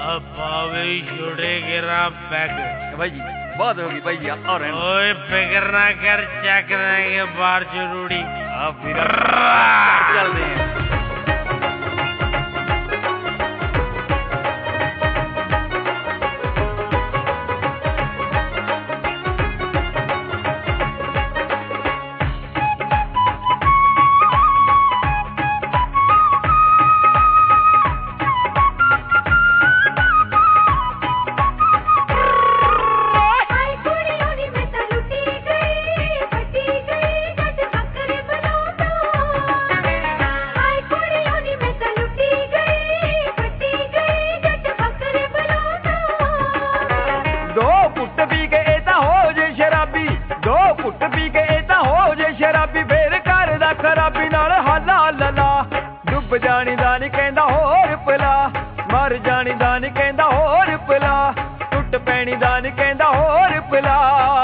पावे छोड़े गिरा बैग भाई जी बहुत होगी भाई जी और ओए फिक्र ना कर चेक रहेंगे बाहर जरूरी आप फिर चल रहे हैं जानी दा नी कहंदा होर पिला मर जानी दा नी कहंदा होर पिला टुट पैनी दा नी कहंदा होर पिला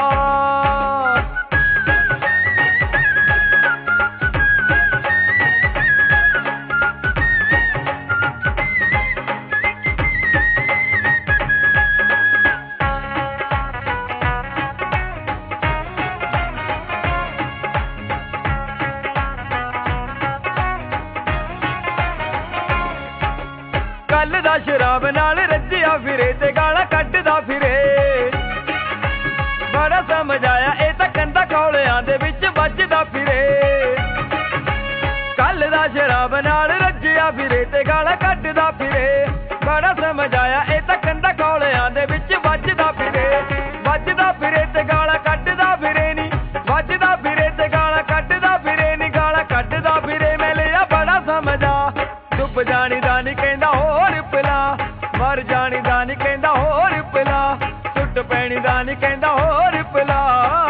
कल दा शराब नाल रज्जिया फिरे ते गाला कड्डदा फिरे बड़ा समझ आया ए तां कंधा कौलियां दे विच वजदा फिरे कल दा शराब नाल रज्जिया फिरे ते गाला कड्डदा फिरे बड़ा समझ आया ए तां कंधा कौलियां दे विच वजदा फिरे ते गाला कड्डदा फिरे नी वजदा फिरे ते गाला कड्डदा फिरे नी गाला कड्डदा फिरे मैं लिया बड़ा समझा डुब जानी दा नी कहंदा होर पिला मर जानी दा नी कहंदा होर पिला टुट पैनी दा नी कहंदा होर पिला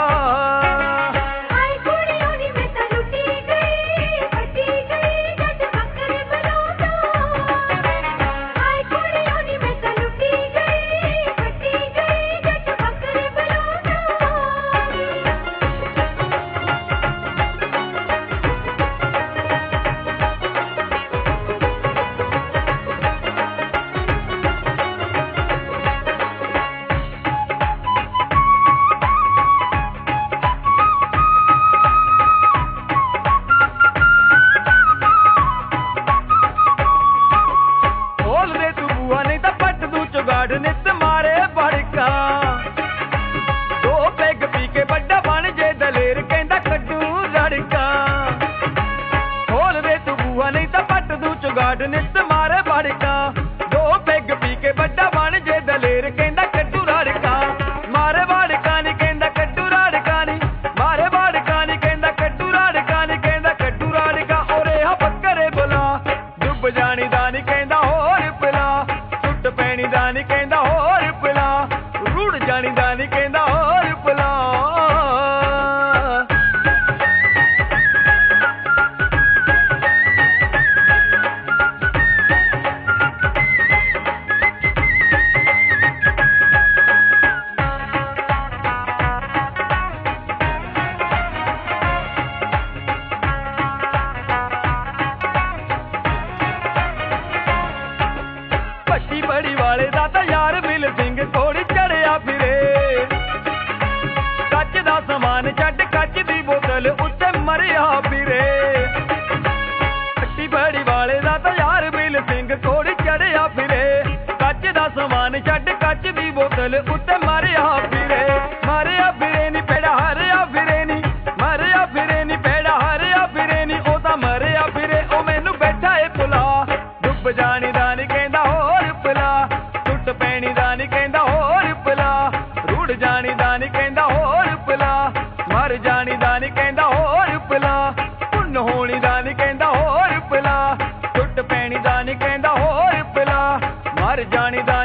नित मारे बड़का दो पैग पी के बड़ा बन जे दलेर कहंदा कड्डू लड़का खोल दे तू बूहा नहीं तो पट दू चुगाड़ नित मारे बड़का दो पैग पी के बड़ा बन जे दलेर कहंदा कड्डू लड़का मारे बड़का नहीं कहंदा कड्डू लड़का नहीं मारे बड़का नहीं कहंदा कड्डू लड़का नहीं कहंदा कड्डू लड़का ओरे हा बकरे बुला डुब जानी दा नहीं कहंदा होर पिला टुट पैनी दा नहीं कहंदा होर पिला रुड़ जानी दा नहीं कहंदा होर पिला पट्टी बड़ी वाले दा तां यार मिल सिंह थोड़ी चढ़िया फिरे कच दा समान छड्ड कच दी बोतल उत्ते मरिया फिरे पट्टी बड़ी वाले दा तां यार मिल सिंह थोड़ी चढ़िया फिरे कच दा समान छड्ड कच दी बोतल उत्ते मरिया फिरे नी पेड़ा हरिया फिरे नी मरिया फिरे नी पेड़ा हरिया फिरे नी ओ तां मरिया फिरे ओ मैनू बैठा ए पुला डुब जानी दा नी कहंदा होर पिला टुट पैनी दा नी कहंदा होर पिला रुड़ जानी दा नी कहंदा होर पिला मर जानी दा नी कहंदा होर पिला पुन होनी दा नी कहंदा होर पिला टुट पैनी दा नी कहंदा होर पिला मर जानी दा